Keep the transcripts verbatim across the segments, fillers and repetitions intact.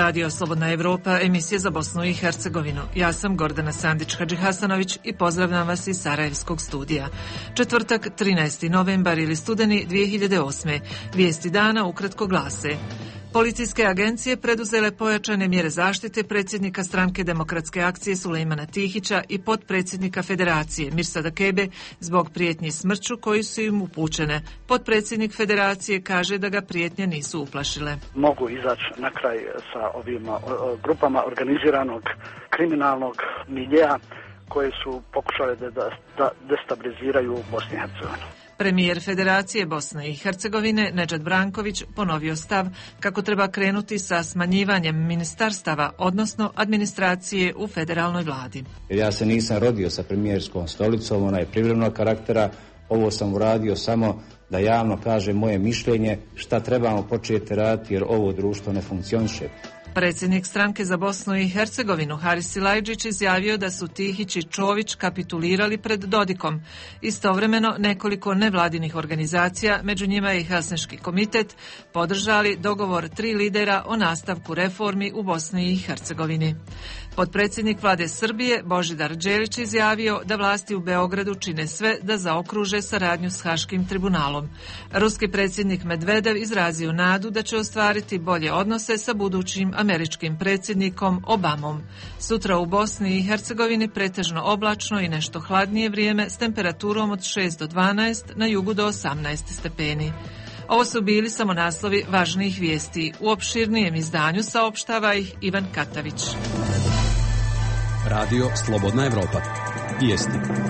Radio Slobodna Evropa, emisija za Bosnu i Hercegovinu. Ja sam Gordana Sandić-Hadžihasanović i pozdravljam vas iz Sarajevskog studija. Četvrtak, trinaesti novembar ili studeni dvije hiljade osme. Vijesti dana ukratko glase. Policijske agencije preduzele pojačane mjere zaštite predsjednika Stranke demokratske akcije Sulejmana Tihića i potpredsjednika Federacije Mirsada Kebe zbog prijetnji smrću koji su im upućene. Potpredsjednik Federacije kaže da ga prijetnje nisu uplašile. Mogu izaći na kraj sa ovim grupama organiziranog kriminalnog miljeja koje su pokušale da, da, da destabiliziraju Bosnu i Hercegovinu. Premijer Federacije Bosne i Hercegovine Nedžad Branković ponovio stav kako treba krenuti sa smanjivanjem ministarstava, odnosno administracije u federalnoj vladi. Ja se nisam rodio sa premijerskom stolicom, ona je privremenog karaktera, ovo sam uradio samo da javno kažem moje mišljenje šta trebamo početi raditi jer ovo društvo ne funkcioniše. Predsjednik Stranke za Bosnu i Hercegovinu Haris Silajdžić izjavio da su Tihić i Čović kapitulirali pred Dodikom. Istovremeno nekoliko nevladinih organizacija, među njima i Helsinški komitet, podržali dogovor tri lidera o nastavku reformi u Bosni i Hercegovini. Potpredsjednik vlade Srbije Božidar Đelić izjavio da vlasti u Beogradu čine sve da zaokruže saradnju s Haškim tribunalom. Ruski predsjednik Medvedev izrazio nadu da će ostvariti bolje odnose sa budućim američkim predsjednikom Obamom. Sutra u Bosni i Hercegovini pretežno oblačno i nešto hladnije vrijeme s temperaturom od šest do dvanaest, na jugu do osamnaest stepeni. Ovo su bili samo naslovi važnijih vijesti. U opširnijem izdanju saopštava ih Ivan Katavić. Radio Slobodna Evropa. Vijesti.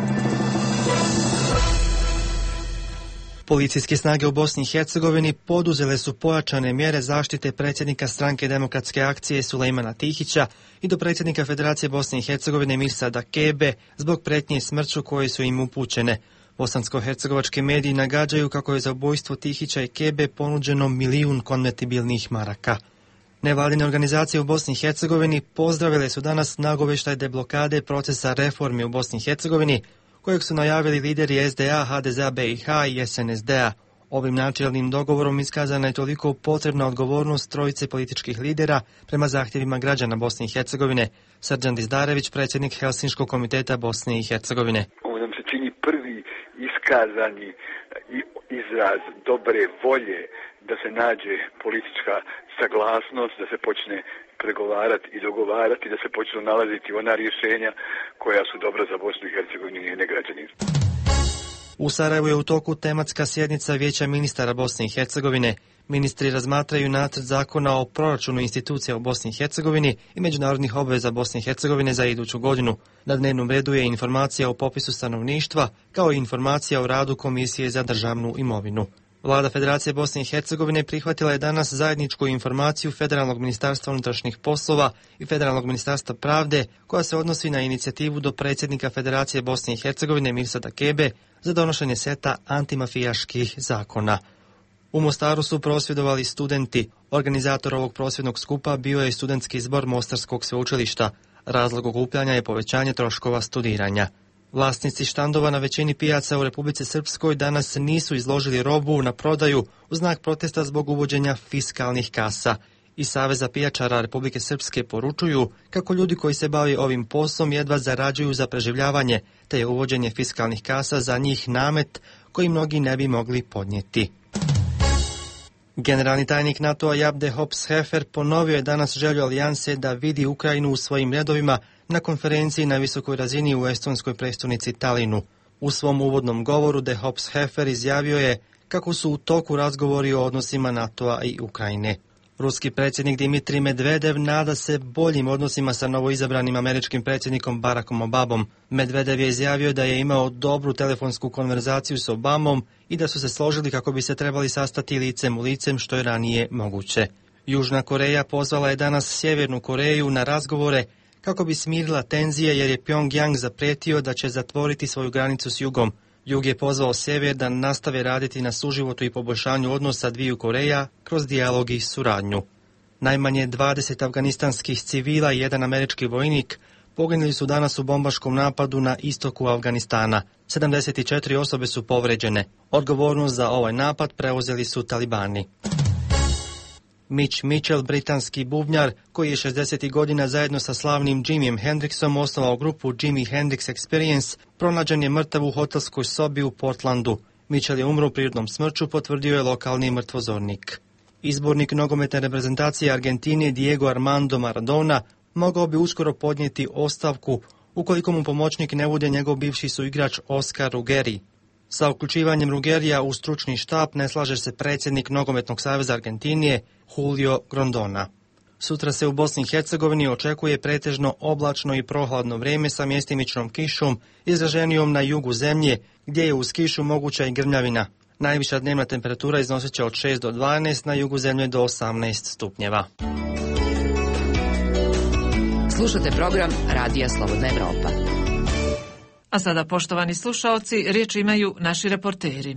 Policijske snage u Bosni i Hercegovini poduzele su pojačane mjere zaštite predsjednika Stranke demokratske akcije Sulejmana Tihića i do predsjednika Federacije Bosne i Hercegovine Mirsada Kebe zbog prijetnje smrću koje su im upućene. Bosansko-hercegovački mediji nagađaju kako je za ubojstvo Tihića i Kebe ponuđeno milijun konvertibilnih maraka. Nevladine organizacije u Bosni i Hercegovini pozdravile su danas nagovještaj deblokade procesa reformi u Bosni i Hercegovini, kojeg su najavili lideri es de a, ha de ze a be i ha i es en es de a. Ovim načelnim dogovorom iskazana je toliko potrebna odgovornost trojice političkih lidera prema zahtjevima građana Bosne i Hercegovine. Srđan Dizdarević, predsjednik Helsinškog komiteta Bosne i Hercegovine. Ovo nam se čini prvi iskazani izraz dobre volje da se nađe politička saglasnost, da se počne pregovarati i dogovarati, da se počnu nalaziti ona rješenja koja su dobra za Bosnu i Hercegovinu i njene građane. U Sarajevu je u toku tematska sjednica Vijeća ministara Bosne i Hercegovine. Ministri razmatraju nacrt zakona o proračunu institucija u Bosni i Hercegovini i međunarodnih obveza Bosne i Hercegovine za iduću godinu. Na dnevnom redu je informacija o popisu stanovništva, kao i informacija o radu Komisije za državnu imovinu. Vlada Federacije Bosne i Hercegovine prihvatila je danas zajedničku informaciju Federalnog ministarstva unutrašnjih poslova i Federalnog ministarstva pravde koja se odnosi na inicijativu do predsjednika Federacije Bosne i Hercegovine Mirsada Kebe za donošenje seta antimafijaških zakona. U Mostaru su prosvjedovali studenti. Organizator ovog prosvjednog skupa bio je studentski zbor Mostarskog sveučilišta. Razlog okupljanja je povećanje troškova studiranja. Vlasnici štandova na većini pijaca u Republici Srpskoj danas nisu izložili robu na prodaju u znak protesta zbog uvođenja fiskalnih kasa. Iz Saveza pijačara Republike Srpske poručuju kako ljudi koji se bave ovim poslom jedva zarađuju za preživljavanje, te je uvođenje fiskalnih kasa za njih namet koji mnogi ne bi mogli podnijeti. Generalni tajnik NATO-a Jaap de Hoop Scheffer ponovio je danas želju alijanse da vidi Ukrajinu u svojim redovima na konferenciji na visokoj razini u estonskoj prestonici Talinu. U svom uvodnom govoru de Hoop Scheffer izjavio je kako su u toku razgovori o odnosima NATO-a i Ukrajine. Ruski predsjednik Dimitrij Medvedev nada se boljim odnosima sa novoizabranim američkim predsjednikom Barackom Obamom. Medvedev je izjavio da je imao dobru telefonsku konverzaciju s Obamom i da su se složili kako bi se trebali sastati licem u licem što je ranije moguće. Južna Koreja pozvala je danas Sjevernu Koreju na razgovore kako bi smirila tenzije jer je Pyongyang zaprijetio da će zatvoriti svoju granicu s jugom. Jug je pozvao sjever da nastave raditi na suživotu i poboljšanju odnosa dviju Koreja kroz dijalog i suradnju. Najmanje dvadeset afganistanskih civila i jedan američki vojnik poginuli su danas u bombaškom napadu na istoku Afganistana. sedamdeset četiri osobe su povređene. Odgovornost za ovaj napad preuzeli su talibani. Mitch Mitchell, britanski bubnjar, koji je šezdesetih godina zajedno sa slavnim Jimijem Hendrixom osnovao grupu Jimi Hendrix Experience, pronađen je mrtav u hotelskoj sobi u Portlandu. Mitchell je umro prirodnom smrću, potvrdio je lokalni mrtvozornik. Izbornik nogometne reprezentacije Argentine Diego Armando Maradona mogao bi uskoro podnijeti ostavku ukoliko mu pomoćnik ne bude njegov bivši suigrač Oscar Ruggeri. Sa uključivanjem Ruggerija u stručni štab ne slaže se predsjednik Nogometnog saveza Argentinije Julio Grondona. Sutra se u Bosni i Hercegovini očekuje pretežno oblačno i prohladno vrijeme sa mjestimičnom kišom izraženijom na jugu zemlje, gdje je uz kišu moguća i grmljavina. Najviša dnevna temperatura iznosit će od šest do dvanaest, na jugu zemlje do osamnaest stupnjeva. Slušate program Radija Slobodna Evropa. A sada, poštovani slušaoci, riječ imaju naši reporteri.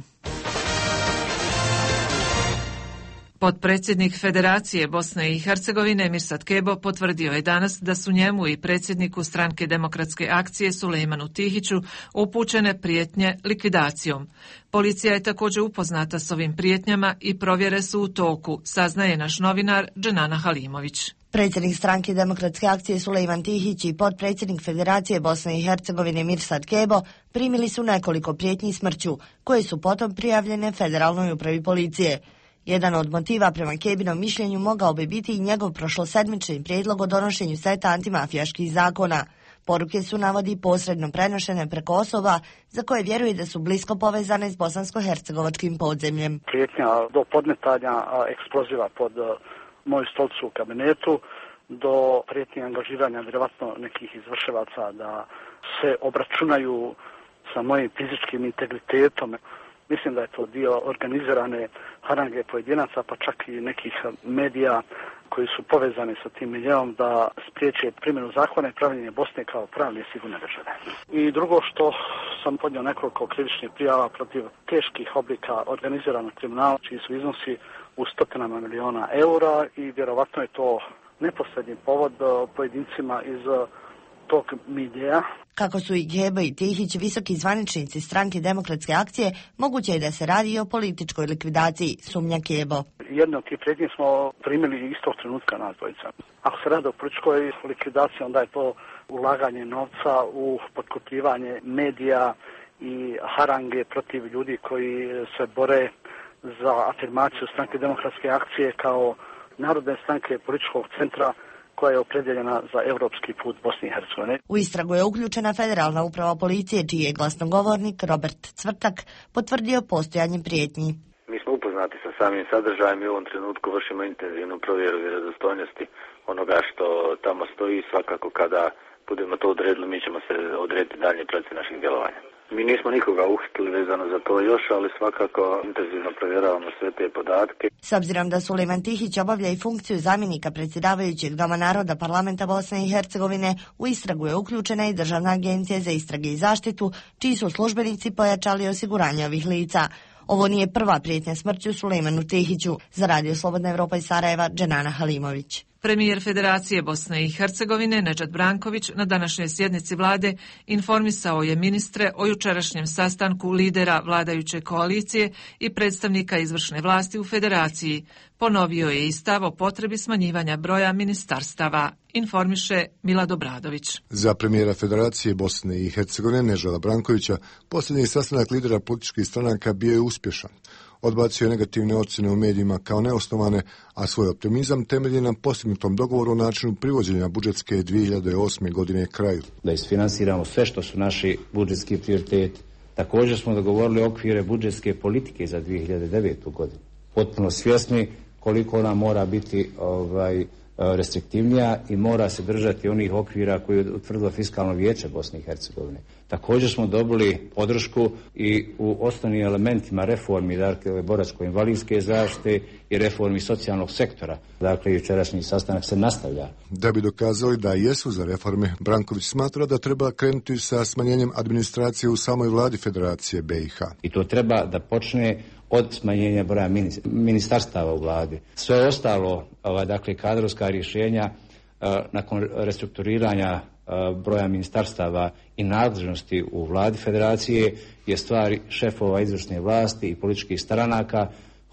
Potpredsjednik Federacije Bosne i Hercegovine Mirsad Kebo potvrdio je danas da su njemu i predsjedniku Stranke demokratske akcije Sulejmanu Tihiću upućene prijetnje likvidacijom. Policija je također upoznata s ovim prijetnjama i provjere su u toku, saznaje naš novinar Dženana Halimović. Predsjednik Stranke demokratske akcije Sulejman Tihić i potpredsjednik Federacije Bosne i Hercegovine Mirsad Kebo primili su nekoliko prijetnji smrću, koje su potom prijavljene Federalnoj upravi policije. Jedan od motiva prema Kebinom mišljenju mogao bi biti i njegov prošlosedmični prijedlog o donošenju seta antimafijaških zakona. Poruke su, navodi, posredno prenošene preko osoba za koje vjeruje da su blisko povezane s bosansko-hercegovačkim podzemljem. Prijetnja do podmetanja eksploziva pod moju stolicu u kabinetu, do prijetnje angažiranja vjerovatno nekih izvršivaca da se obračunaju sa mojim fizičkim integritetom. Mislim da je to dio organizirane harange pojedinaca, pa čak i nekih medija koji su povezani sa tim miljeom da spriječe primjenu zakona i pravljenje Bosne kao pravne i sigurne države. I drugo, što sam podnio nekoliko krivičnih prijava protiv teških oblika organiziranog kriminala, čiji su iznosi u stotinama miliona eura, i vjerovatno je to neposredni povod pojedincima iz tog miljeja. Kako su i Kebo i Tihić visoki zvaničnici Stranke demokratske akcije, moguće je da se radi o političkoj likvidaciji, sumnja Kebo. Jedno od tih prijetnji smo primili istog trenutka nas dvojica. Ako se radi o političkoj likvidaciji, onda je to ulaganje novca u potkupljivanje medija i harange protiv ljudi koji se bore za afirmaciju Stranke demokratske akcije kao narodne stranke političkog centra koja je opredjeljena za europski put Bosne i Hercegovine. U istragu je uključena Federalna uprava policije, čiji je glasnogovornik Robert Cvrtak potvrdio postojanje prijetnji. Mi smo upoznati sa samim sadržajem i u ovom trenutku vršimo intenzivnu provjeru vjerodostojnosti onoga što tamo stoji. Svakako kada budemo to odredili, mi ćemo se odrediti dalje procese naših djelovanja. Mi nismo nikoga uhitili vezano za to još, ali svakako intenzivno provjeravamo sve te podatke. S obzirom da Sulejman Tihić obavlja i funkciju zamjenika predsjedavajućeg Doma naroda Parlamenta Bosne i Hercegovine, u istragu je uključena i Državna agencija za istrage i zaštitu, čiji su službenici pojačali osiguranje ovih lica. Ovo nije prva prijetnja smrću Sulejmanu Tihiću. Za Radio Slobodna Evropa iz Sarajeva, Dženana Halimović. Premijer Federacije Bosne i Hercegovine Nedžad Branković na današnjoj sjednici vlade informisao je ministre o jučerašnjem sastanku lidera vladajuće koalicije i predstavnika izvršne vlasti u Federaciji. Ponovio je i stav o potrebi smanjivanja broja ministarstava, informiše Milad Obradović. Za premijera Federacije Bosne i Hercegovine Nedžada Brankovića posljednji sastanak lidera političkih stranaka bio je uspješan. Odbacio je negativne ocjene u medijima kao neosnovane, a svoj optimizam temelji na postignutom dogovoru o načinu privođenja budžetske dvije hiljade osme godine kraju. Da isfinansiramo sve što su naši budžetski prioriteti. Također smo dogovorili okvire budžetske politike za dvije hiljade devetu godinu. Potpuno svjesni koliko ona mora biti ovaj, restriktivnija i mora se držati onih okvira koje je utvrdilo Fiskalno vijeće Bosne i Hercegovine. Također smo dobili podršku i u osnovnim elementima reformi, dakle boračko-invalidske zaštite i reformi socijalnog sektora. Dakle, jučerašnji sastanak se nastavlja. Da bi dokazali da jesu za reforme, Branković smatra da treba krenuti sa smanjenjem administracije u samoj vladi Federacije B i H. I to treba da počne od smanjenja broja ministarstava u vladi. Sve ostalo, dakle, kadrovska rješenja nakon restrukturiranja broja ministarstava i nadležnosti u vladi Federacije je stvar šefova izvršne vlasti i političkih stranaka.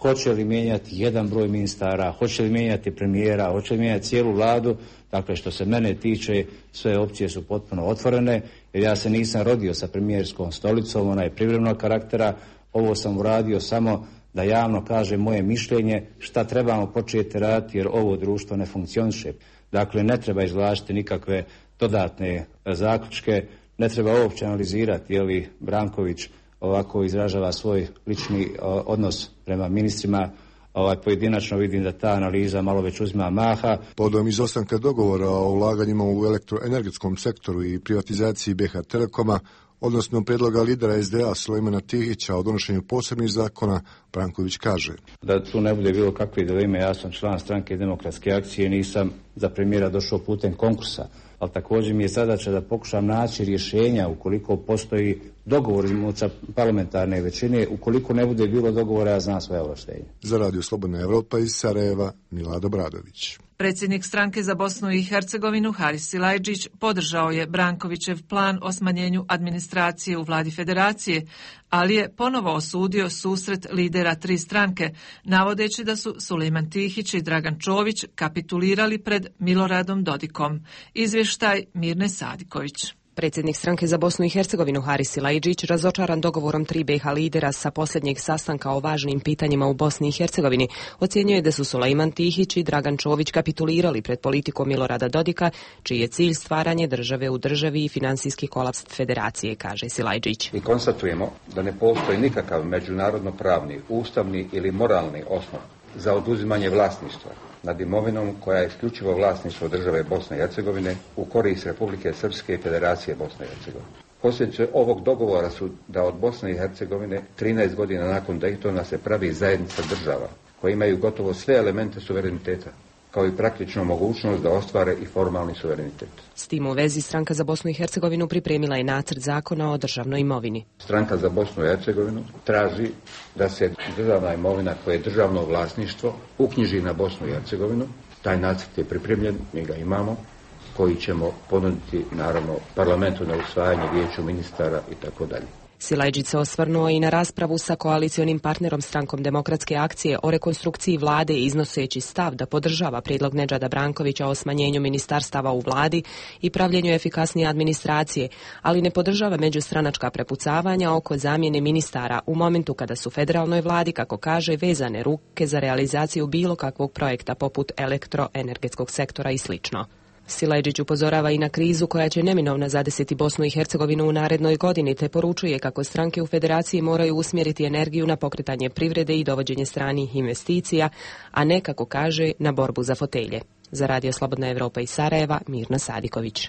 hoće li mijenjati jedan broj ministara, hoće li mijenjati premijera, hoće li mijenjati cijelu vladu. Dakle, što se mene tiče, sve opcije su potpuno otvorene, jer ja se nisam rodio sa premijerskom stolicom, ona je privremenog karaktera. Ovo sam uradio samo da javno kažem moje mišljenje šta trebamo početi raditi, jer ovo društvo ne funkcioniše. Dakle, ne treba izvlačiti nikakve dodatne zaključke, ne treba uopće analizirati je li Branković ovako izražava svoj lični odnos prema ministrima. Ovaj, pojedinačno vidim da ta analiza malo već uzima maha. Podom izostanka dogovora o ulaganjima u elektroenergetskom sektoru i privatizaciji B H Telekoma, odnosno predloga lidera S D A Sulejmana Tihića o donošenju posebnih zakona, Branković kaže: Da tu ne bude bilo kakve dileme, ja sam član Stranke demokratske akcije, nisam za premijera došao putem konkursa, ali također mi je zadaća da pokušam naći rješenja ukoliko postoji dogovor između parlamentarne većine. Ukoliko ne bude bilo dogovora, ja znam svoje ovlaštenje. Za Radio Slobodna Evropa iz Sarajeva, Milad Obradović. Predsjednik Stranke za Bosnu i Hercegovinu Haris Silajdžić podržao je Brankovićev plan o smanjenju administracije u vladi federacije, ali je ponovo osudio susret lidera tri stranke, navodeći da su Sulejman Tihić i Dragan Čović kapitulirali pred Miloradom Dodikom. Izvještaj Mirne Sadiković. Predsjednik Stranke za Bosnu i Hercegovinu Haris Silajdžić, razočaran dogovorom tri B H lidera sa posljednjeg sastanka o važnim pitanjima u Bosni i Hercegovini, ocjenjuje da su Sulejman Tihić i Dragan Čović kapitulirali pred politikom Milorada Dodika, čiji je cilj stvaranje države u državi i finansijski kolaps federacije, kaže Silajdžić. I konstatujemo da ne postoji nikakav međunarodno-pravni, ustavni ili moralni osnov za oduzimanje vlasništva nad imovinom koja je isključivo vlasništvo države Bosne i Hercegovine u korist Republike Srpske i Federacije Bosne i Hercegovine. Posljedice ovog dogovora su da od Bosne i Hercegovine trinaest godina nakon Daytona se pravi zajednica država koje imaju gotovo sve elemente suvereniteta, kao i praktičnu mogućnost da ostvare i formalni suverenitet. S tim u vezi Stranka za Bosnu i Hercegovinu pripremila je nacrt zakona o državnoj imovini. Stranka za Bosnu i Hercegovinu traži da se državna imovina koja je državno vlasništvo uknjiži na Bosnu i Hercegovinu. Taj nacrt je pripremljen, mi ga imamo, koji ćemo ponuditi naravno parlamentu na usvajanje, vijeću ministara i tako dalje. Silajdžić se osvrnuo i na raspravu sa koalicionim partnerom Strankom demokratske akcije o rekonstrukciji vlade, iznoseći stav da podržava prijedlog Nedžada Brankovića o smanjenju ministarstava u vladi i pravljenju efikasnije administracije, ali ne podržava međustranačka prepucavanja oko zamjene ministara u momentu kada su federalnoj vladi, kako kaže, vezane ruke za realizaciju bilo kakvog projekta poput elektroenergetskog sektora i slično. Silajdžić upozorava i na krizu koja će neminovno zadesiti Bosnu i Hercegovinu u narednoj godini, te poručuje kako stranke u federaciji moraju usmjeriti energiju na pokretanje privrede i dovođenje stranih investicija, a ne, kako kaže, na borbu za fotelje. Za Radio Slobodna Evropa iz Sarajeva, Mirna Sadiković.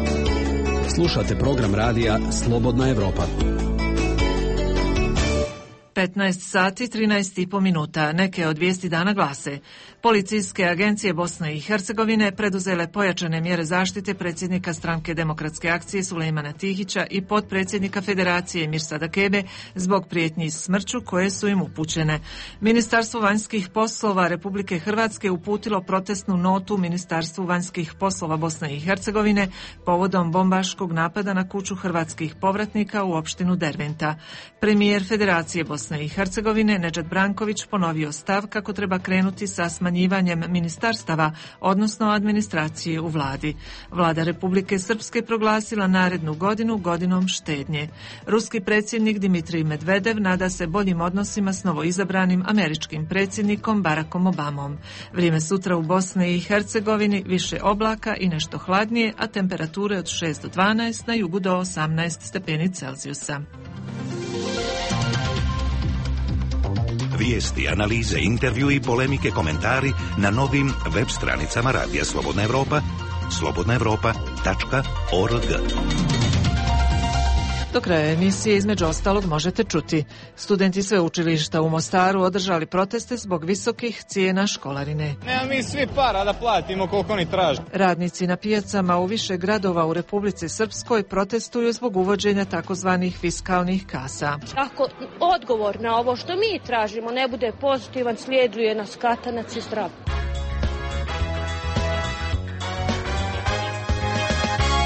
Slušate program radija Slobodna Evropa. petnaest sati trinaest i po minuta. Neke od vijesti dana glase: policijske agencije Bosne i Hercegovine preduzele pojačane mjere zaštite predsjednika Stranke demokratske akcije Sulejmana Tihića i potpredsjednika Federacije Mirsada Kebe zbog prijetnji smrću koje su im upućene. Ministarstvo vanjskih poslova Republike Hrvatske uputilo protestnu notu Ministarstvu vanjskih poslova Bosne i Hercegovine povodom bombaškog napada na kuću hrvatskih povratnika u opštinu Derventa. Premijer Federacije Bosne i Hercegovine Nedžad Branković ponovio stav kako treba krenuti sa smanjivanjem ministarstava, odnosno administracije u vladi. Vlada Republike Srpske proglasila narednu godinu godinom štednje. Ruski predsjednik Dimitrij Medvedev nada se boljim odnosima s novoizabranim američkim predsjednikom Barackom Obamom. Vrijeme sutra u Bosni i Hercegovini više oblaka i nešto hladnije, a temperature od šest do dvanaest, na jugu do osamnaest stepeni Celzijusa. Vijesti, analize, intervju i polemike, komentari na novim web stranicama Radija Slobodna Evropa, slobodna evropa tačka org. Do kraja emisije između ostalog možete čuti: studenti sveučilišta u Mostaru održali proteste zbog visokih cijena školarine. Nema mi svi para da platimo koliko oni traže. Radnici na pijacama u više gradova u Republici Srpskoj protestuju zbog uvođenja takozvanih fiskalnih kasa. Ako odgovor na ovo što mi tražimo ne bude pozitivan, slijeduje nas katanac i zdrav. U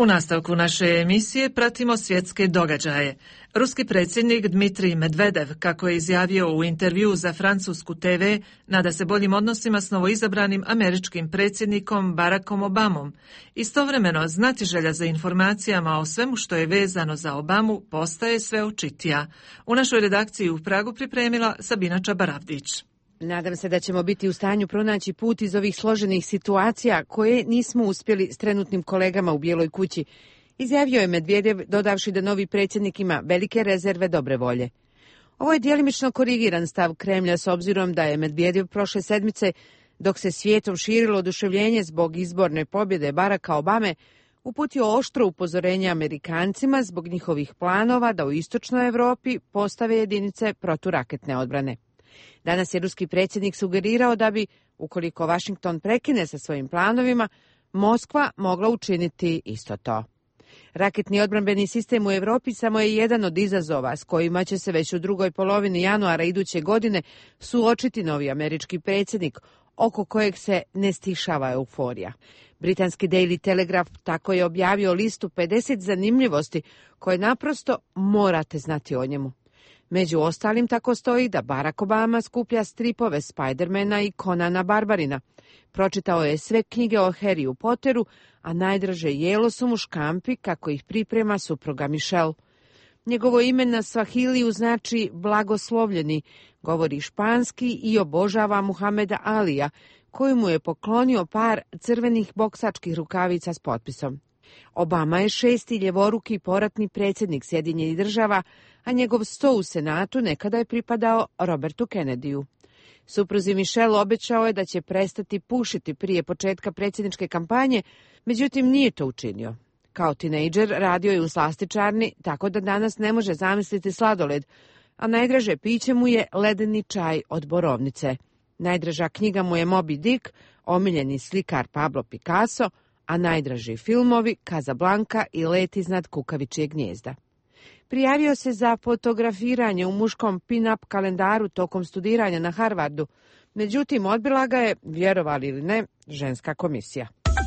U nastavku naše emisije pratimo svjetske događaje. Ruski predsjednik Dmitrij Medvedev, kako je izjavio u intervju za francusku te ve, nada se boljim odnosima s novoizabranim američkim predsjednikom Barackom Obamom. Istovremeno, znatiželja za informacijama o svemu što je vezano za Obamu postaje sve očitija. U našoj redakciji u Pragu pripremila Sabina Čabaravdić. Nadam se da ćemo biti u stanju pronaći put iz ovih složenih situacija koje nismo uspjeli s trenutnim kolegama u Bijeloj kući, izjavio je Medvedev, dodavši da novi predsjednik ima velike rezerve dobre volje. Ovo je djelimično korigiran stav Kremlja s obzirom da je Medvedev prošle sedmice, dok se svijetom širilo oduševljenje zbog izborne pobjede Baracka Obame, uputio oštro upozorenje Amerikancima zbog njihovih planova da u istočnoj Europi postave jedinice proturaketne odbrane. Danas je ruski predsjednik sugerirao da bi, ukoliko Washington prekine sa svojim planovima, Moskva mogla učiniti isto to. Raketni odbrambeni sistem u Europi samo je jedan od izazova s kojima će se već u drugoj polovini januara iduće godine suočiti novi američki predsjednik, oko kojeg se ne stišava euforija. Britanski Daily Telegraph tako je objavio listu pedeset zanimljivosti koje naprosto morate znati o njemu. Među ostalim tako stoji da Barack Obama skuplja stripove Spidermana i Conana Barbarina. Pročitao je sve knjige o Harryu Potteru, a najdraže jelo su mu škampi kako ih priprema supruga Michelle. Njegovo ime na Swahiliju znači blagoslovljeni, govori španski i obožava Muhameda Alija, koju mu je poklonio par crvenih boksačkih rukavica s potpisom. Obama je šesti ljevoruki poratni predsjednik Sjedinjenih država, a njegov sto u Senatu nekada je pripadao Robertu Kennedyu. Supruzi Michelle obećao je da će prestati pušiti prije početka predsjedničke kampanje, međutim nije to učinio. Kao tinejdžer radio je u slastičarni, tako da danas ne može zamisliti sladoled, a najdraže piće mu je ledeni čaj od borovnice. Najdraža knjiga mu je Moby Dick, omiljeni slikar Pablo Picasso, a najdraži filmovi Casablanca i Let iznad kukavičjeg gnijezda. Prijavio se za fotografiranje u muškom pin-up kalendaru tokom studiranja na Harvardu, međutim odbila ga je, vjerovali ili ne, ženska komisija.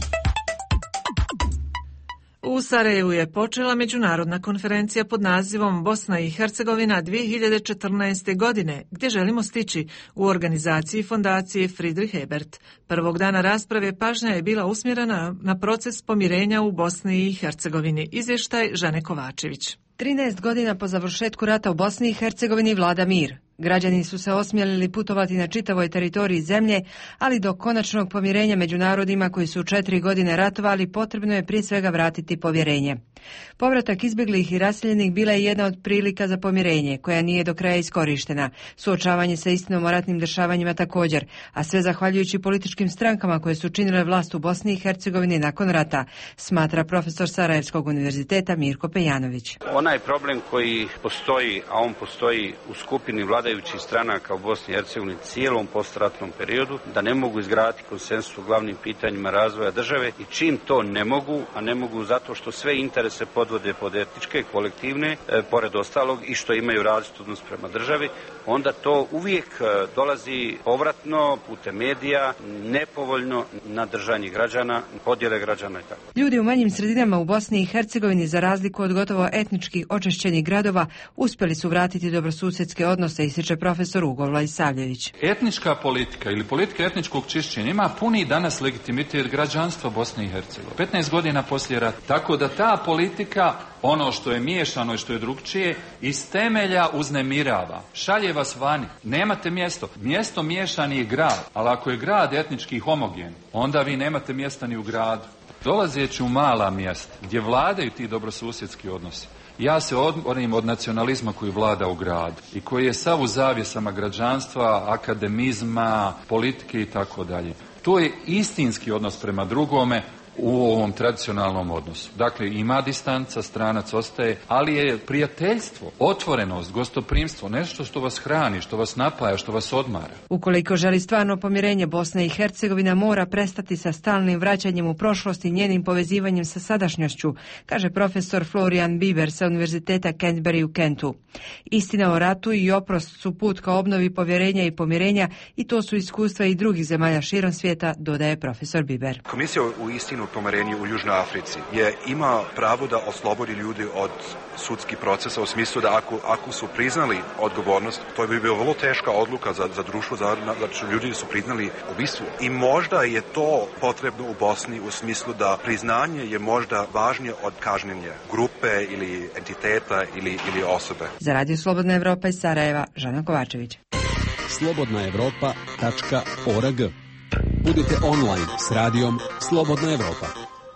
U Sarajevu je počela međunarodna konferencija pod nazivom Bosna i Hercegovina dvije hiljade četrnaeste. godine, gdje želimo stići u organizaciji fondacije Friedrich Ebert. Prvog dana rasprave pažnja je bila usmjerena na proces pomirenja u Bosni i Hercegovini. Izvještaj Žane Kovačević. trinaest godina po završetku rata u Bosni i Hercegovini vlada mir. Građani su se osmjelili putovati na čitavoj teritoriji zemlje, ali do konačnog pomirenja među narodima koji su četiri godine ratovali potrebno je prije svega vratiti povjerenje. Povratak izbjeglih i raseljenih bila je jedna od prilika za pomirenje, koja nije do kraja iskorištena. Suočavanje sa istinom o ratnim dešavanjima također, a sve zahvaljujući političkim strankama koje su činile vlast u Bosni i Hercegovini nakon rata, smatra profesor Sarajevskog univerziteta Mirko Pejanović. Onaj problem koji postoji, a on postoji u skupini vladajućih stranaka u Bosni i Hercegovini cijelom postratnom periodu, da ne mogu izgraditi konsensus u glavnim pitanjima razvoja države i čim to ne mogu, a ne mogu zato što sve interese podvode pod etničke, kolektivne, e, pored ostalog i što imaju različit odnos prema državi, onda to uvijek dolazi povratno putem medija, nepovoljno na držanje građana, podjele građana i tako. Ljudi u manjim sredinama u Bosni i Hercegovini, za razliku od gotovo etnički očišćenih gradova, uspjeli su vratiti dobrosusjedske odnose, ističe profesor Ugo Vlajsavljević. Etnička politika ili politika etničkog čišćenja ima puni danas legitimitet građanstva Bosne i Hercegovine. petnaest godina poslije rata. Tako da ta politika, ono što je miješano i što je drugčije, iz temelja uznemirava. Šalje vas vani. Nemate mjesto. Mjesto miješani je grad. Ali ako je grad etnički homogen, onda vi nemate mjesta ni u gradu. Dolazeći u mala mjesta gdje vladaju ti dobrosusjedski odnosi, ja se odmorim od nacionalizma koji vlada u gradu i koji je sav u zavjesama građanstva, akademizma, politike i tako dalje. To je istinski odnos prema drugome u ovom tradicionalnom odnosu. Dakle, ima distanca, stranac ostaje, ali je prijateljstvo, otvorenost, gostoprimstvo, nešto što vas hrani, što vas napaja, što vas odmara. Ukoliko želi stvarno pomirenje, Bosna i Hercegovina mora prestati sa stalnim vraćanjem u prošlost i njenim povezivanjem sa sadašnjošću, kaže profesor Florian Bieber sa Univerziteta Canterbury u Kentu. Istina o ratu i oprost su put ka obnovi povjerenja i pomirenja i to su iskustva i drugih zemalja širom svijeta, dodaje profesor Bieber. Komisija u istinu međunarodnog pomirenja u Južnoj Africi je ima pravo da oslobodi ljudi od sudskih procesa u smislu da ako, ako su priznali odgovornost, to bi bila vrlo teška odluka za, za društvo, za, znači ljudi su priznali ubistvo. I možda je to potrebno u Bosni u smislu da priznanje je možda važnije od kažnjenja grupe ili entiteta ili, ili osobe. Za Radio Slobodna Evropa iz Sarajeva, Žana Kovačević. slobodna evropa tačka org. Budite online s radijom Slobodna Evropa.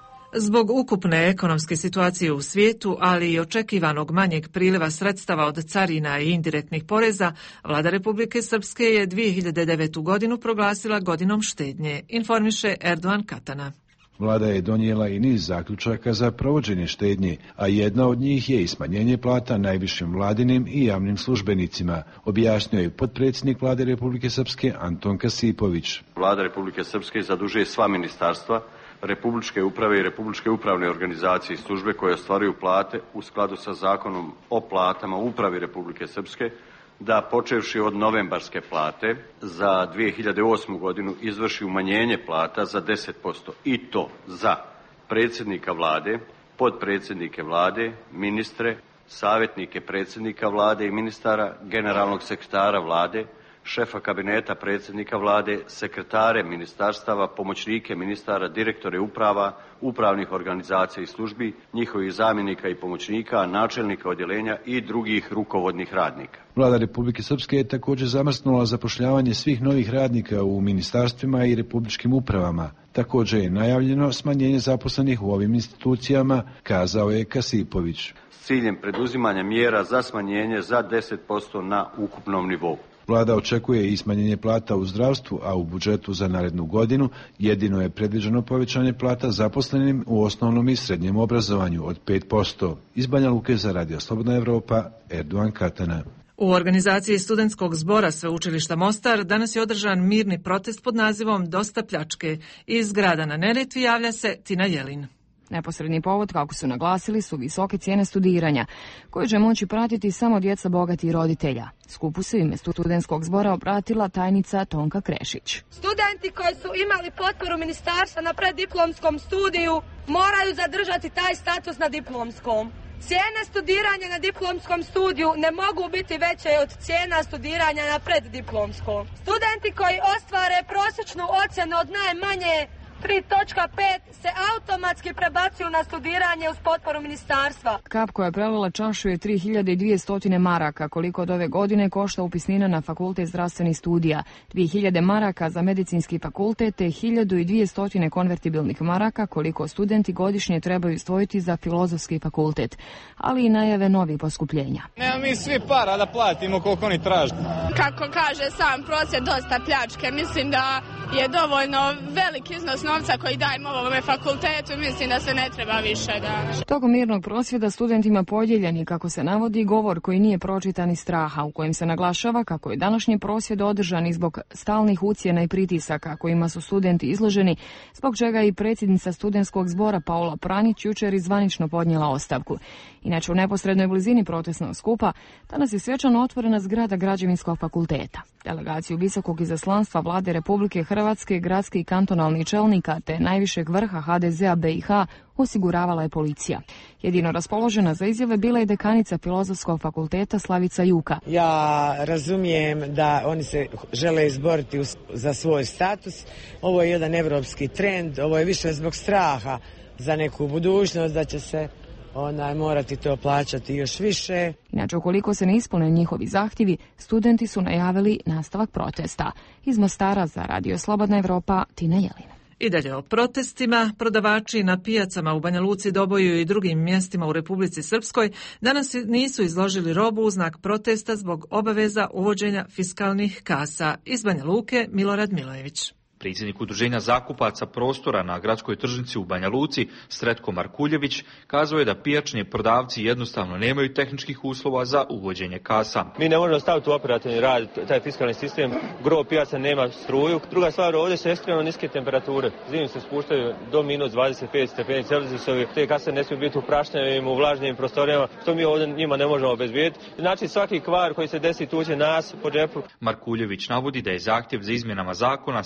Zbog ukupne ekonomske situacije u svijetu, ali i očekivanog manjeg priliva sredstava od carina i indirektnih poreza, Vlada Republike Srpske je dvije hiljade devetu. godinu proglasila godinom štednje, informiše Erdogan Katana. Vlada je donijela i niz zaključaka za provođenje štednje, a jedna od njih je i smanjenje plata najvišim vladinim i javnim službenicima, objasnio je potpredsjednik Vlade Republike Srpske Anton Kasipović. Vlada Republike Srpske zadužuje sva ministarstva, republičke uprave i republičke upravne organizacije i službe koje ostvaruju plate u skladu sa zakonom o platama u upravi Republike Srpske, da počevši od novembarske plate za dvije hiljade osmu. godinu izvrši umanjenje plata za deset posto i to za predsjednika vlade, potpredsjednike vlade, ministre, savjetnike predsjednika vlade i ministara, generalnog sekretara vlade, šefa kabineta predsjednika vlade, sekretare ministarstava, pomoćnike ministara, direktore uprava, upravnih organizacija i službi, njihovih zamjenika i pomoćnika, načelnika odjeljenja i drugih rukovodnih radnika. Vlada Republike Srpske je također zamrznula zapošljavanje svih novih radnika u ministarstvima i republičkim upravama. Također je najavljeno smanjenje zaposlenih u ovim institucijama, kazao je Kasipović. S ciljem preduzimanja mjera za smanjenje za deset posto na ukupnom nivou. Vlada očekuje i smanjenje plata u zdravstvu, a u budžetu za narednu godinu jedino je predviđeno povećanje plata zaposlenim u osnovnom i srednjem obrazovanju od pet posto. Iz Banja Luke za Radio Slobodna Evropa, Erdogan Katana. U organizaciji studentskog zbora Sveučilišta Mostar danas je održan mirni protest pod nazivom Dosta pljačke. Iz grada na Neretvi javlja se Tina Jelin. Neposredni povod, kako su naglasili, su visoke cijene studiranja, koje će moći pratiti samo djeca bogatih roditelja. Skupu se ime studentskog zbora obratila tajnica Tonka Krešić. Studenti koji su imali potporu ministarstva na preddiplomskom studiju moraju zadržati taj status na diplomskom. Cijene studiranja na diplomskom studiju ne mogu biti veće od cijena studiranja na preddiplomskom. Studenti koji ostvare prosječnu ocjenu od najmanje tri točka pet se automatski prebacuju na studiranje uz potporu ministarstva. Kap koja je prelila čašu je tri hiljade dvjesto maraka, koliko od ove godine košta upisnina na fakultet zdravstvenih studija, dvije hiljade maraka za medicinski fakultet te hiljadu dvjesto konvertibilnih maraka, koliko studenti godišnje trebaju izdvojiti za filozofski fakultet, ali i najave novih poskupljenja. Nema mi svi para da platimo koliko oni traže. Kako kaže sam prosjed, dosta pljačke. Mislim da je dovoljno velik iznos novca koji dajemo ovome fakultetu, mislim da se ne treba više da... Tokom mirnog prosvjeda studentima podijeljeni, kako se navodi, govor koji nije pročitan iz straha, u kojem se naglašava kako je današnji prosvjed održan i zbog stalnih ucjena i pritisaka kojima su studenti izloženi, zbog čega i predsjednica studentskog zbora Paula Pranić jučer izvanično podnijela ostavku. Inače, u neposrednoj blizini protestnog skupa danas je svečano otvorena zgrada Građevinskog fakulteta. Delegaciju visokog izaslanstva Vlade Republike Hrvatske, gradskih i kantonalnih čelnika te najvišeg vrha ha de zea be i ha osiguravala je policija. Jedino raspoložena za izjave bila je dekanica Filozofskog fakulteta Slavica Juka. Ja razumijem da oni se žele izboriti za svoj status. Ovo je jedan evropski trend, ovo je više zbog straha za neku budućnost da će se onaj morati to plaćati još više. Inače, ukoliko se ne ispune njihovi zahtjevi, studenti su najavili nastavak protesta. Iz Mostara za Radio Slobodna Evropa, Tina Jelin. I dalje o protestima, prodavači na pijacama u Banja Luci, Doboju i drugim mjestima u Republici Srpskoj danas nisu izložili robu u znak protesta zbog obaveza uvođenja fiskalnih kasa. Iz Banja Luke, Milorad Milojević. Predsjednik Udruženja zakupaca prostora na gradskoj tržnici u Banja Luci, Sretko Markuljević, kazao je da pijačni prodavci jednostavno nemaju tehničkih uslova za uvođenje kasa. Mi ne možemo staviti u operativni rad taj fiskalni sistem, gro pijaca nema struju. Druga stvar, ovdje su ekstremno niske temperature. Zimi se spuštaju do minus dvadeset pet stepeni Celzijusovi. Te kase ne smiju biti u prašnjavim, u vlažnim prostorijama, što mi ovdje njima ne možemo obezbijeti. Znači svaki kvar koji se desi tuđe nas po džepu. Markuljević navodi da je zahtjev za izmjenama zakona sa tri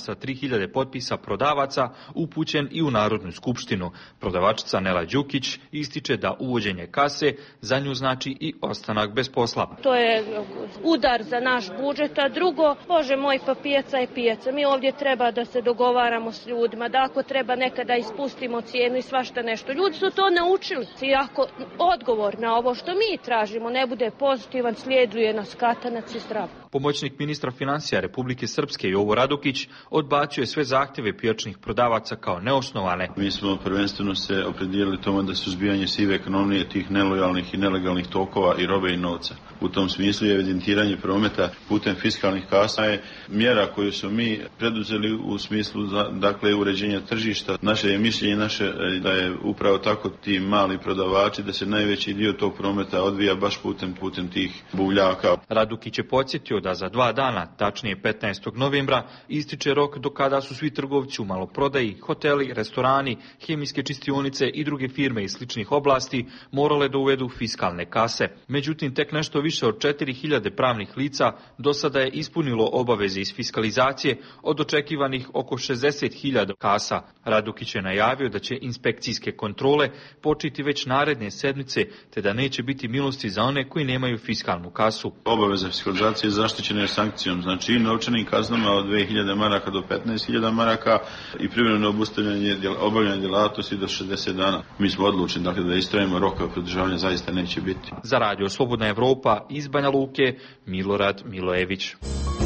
hiljade potpisa prodavaca upućen i u Narodnu skupštinu. Prodavačica Nela Đukić ističe da uvođenje kase za nju znači i ostanak bez posla. To je udar za naš budžet, a drugo, Bože moj, pa pijaca je pijaca. Mi ovdje treba da se dogovaramo s ljudima, da ako treba nekada ispustimo cijenu i svašta nešto. Ljudi su to naučili. I ako odgovor na ovo što mi tražimo ne bude pozitivan, slijeduje nas katanac i strah. Pomoćnik ministra financija Republike Srpske Jovo Radokić odbacio je sve zahtjeve pijačnih prodavaca kao neosnovane. Mi smo prvenstveno se opredijelili tome da suzbijanje sive ekonomije tih nelojalnih i nelegalnih tokova i robe i novca. U tom smislu je evidentiranje prometa putem fiskalnih kasa je mjera koju su mi preduzeli u smislu za, dakle uređenja tržišta. Naše je mišljenje naše da je upravo tako ti mali prodavači da se najveći dio tog prometa odvija baš putem putem tih buvljaka. Radukić je podsjetio da za dva dana, tačnije petnaestog novembra, ističe rok do kada su svi trgovci u maloprodaji, hoteli, restorani, hemijske čistionice i druge firme iz sličnih oblasti morale da uvedu fiskalne kase. Međutim, tek nešto više od četiri hiljade pravnih lica do sada je ispunilo obaveze iz fiskalizacije od očekivanih oko šezdeset hiljada kasa. Radukić je najavio da će inspekcijske kontrole početi već naredne sedmice, te da neće biti milosti za one koji nemaju fiskalnu kasu. Obaveza fiskalizacije zaštićena je sankcijom, znači i novčanim kaznama od dve hiljade maraka do petnaest hiljada maraka i privremeno obustavljanje obavljanja djelatnosti do šezdeset dana. Mi smo odlučeni dakle, da istrajemo roka pridržavanja zaista neće biti. Za radio Slobodna Evropa iz Banja Luke, Milorad Milojević.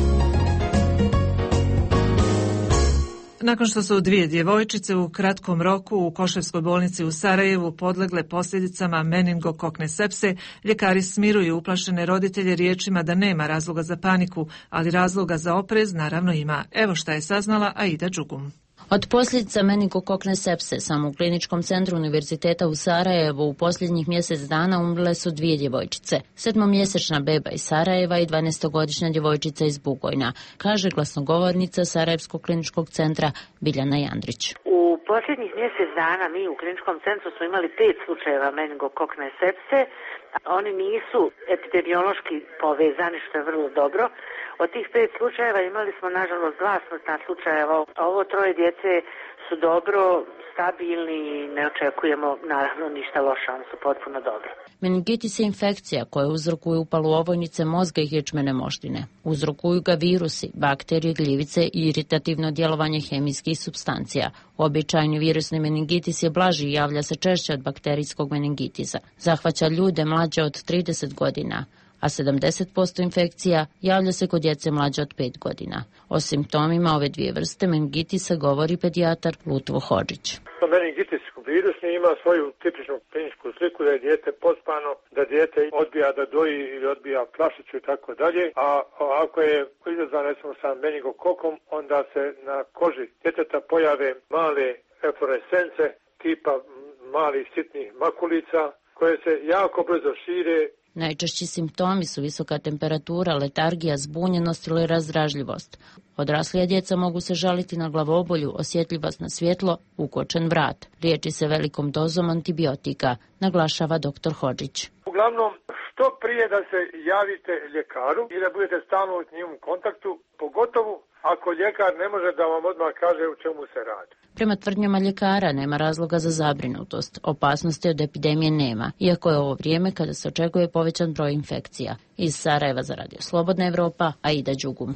Nakon što su dvije djevojčice u kratkom roku u Koševskoj bolnici u Sarajevu podlegle posljedicama meningokokne sepse, ljekari smiruju uplašene roditelje riječima da nema razloga za paniku, ali razloga za oprez naravno ima. Evo šta je saznala Aida Đugum. Od posljedica meningokokne sepse samo u kliničkom centru Univerziteta u Sarajevu u posljednjih mjesec dana umrle su dvije djevojčice. Sedmomjesečna beba iz Sarajeva i dvanaestogodišnja djevojčica iz Bugojna, kaže glasnogovornica Sarajevskog kliničkog centra Biljana Jandrić. U posljednjih mjesec dana mi u kliničkom centru smo imali pet slučajeva meningokokne sepse. Oni nisu epidemiološki povezani, što je vrlo dobro. Od tih pet slučajeva imali smo nažalost dva smrtna slučajeva. Ovo troje djece su dobro, stabilni i ne očekujemo naravno ništa loše, oni su potpuno dobro. Meningitis je infekcija koja uzrokuju upalu ovojnice mozga i ječmene moštine. Uzrokuju ga virusi, bakterije, gljivice i iritativno djelovanje hemijskih supstancija. Uobičajeni virusni meningitis je blaži i javlja se češće od bakterijskog meningitisa. Zahvaća ljude mlađe od trideset godina. A sedamdeset posto infekcija javlja se kod djece mlađe od pet godina. O simptomima ove dvije vrste meningitisa govori pedijatar Lutvo Hodžić. Meningitis virusni ima svoju tipičnu kliničku sliku da je dijete pospano, da dijete odbija da doji ili odbija prašiću i tako dalje, a ako je izazvan recimo sa meningokokom, onda se na koži djeteta pojave male eflorescence tipa malih sitnih makulica koje se jako brzo šire. Najčešći simptomi su visoka temperatura, letargija, zbunjenost ili razdražljivost. Odraslija djeca mogu se žaliti na glavobolju, osjetljivost na svjetlo, ukočen vrat. Liječi se velikom dozom antibiotika, naglašava doktor Hodžić. Uglavnom, što prije da se javite ljekaru i da budete stalno s njim u kontaktu, pogotovo ako ljekar ne može da vam odmah kaže u čemu se radi. Prema tvrdnjama ljekara nema razloga za zabrinutost. Opasnosti od epidemije nema, iako je ovo vrijeme kada se očekuje povećan broj infekcija. Iz Sarajeva za radio Slobodna Evropa, Aida Đugum.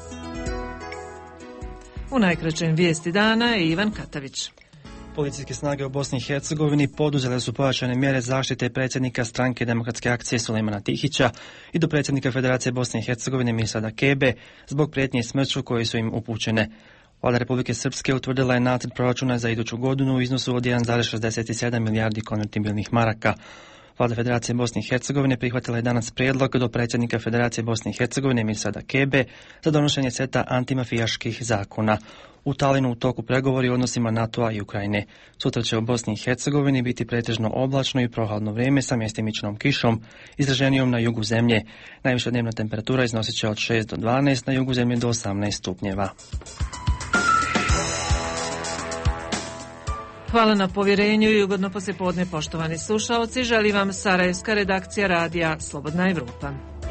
U najkraćem vijesti dana je Ivan Katavić. Policijske snage u Bosni i Hercegovini poduzele su pojačane mjere zaštite predsjednika stranke Demokratske akcije Sulejmana Tihića i do predsjednika Federacije Bosne i Hercegovine Mirsada Kebe zbog prijetnje smrću koje su im upućene. Vlada Republike Srpske utvrdila je nacrt proračuna za iduću godinu u iznosu od jedan zarez šezdeset sedam milijardi konvertibilnih maraka. Vlada Federacije Bosne i Hercegovine prihvatila je danas prijedlog do predsjednika Federacije Bosne i Hercegovine Mirsada Kebe za donošenje seta antimafijaških zakona. U Talinu u toku pregovori o odnosima NATO-a i Ukrajine. Sutra će u Bosni i Hercegovini biti pretežno oblačno i prohladno vrijeme sa mjestimičnom kišom, izraženijom na jugu zemlje. Najviša dnevna temperatura iznosit će od šest do dvanaest, na jugu zemlje do osamnaest stupnjeva. Hvala na povjerenju i ugodno poslijepodne, poštovani slušaoci. Želim vam sarajevska redakcija radija Slobodna Evropa.